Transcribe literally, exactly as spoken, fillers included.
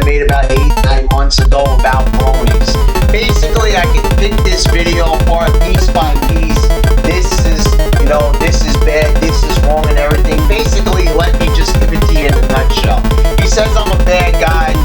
I made about eight, nine months ago about bronies. Basically, I can pick this video apart piece by piece. This is, you know, this is bad, this is wrong and everything. Basically, let me just give it to you in a nutshell. He says I'm a bad guy.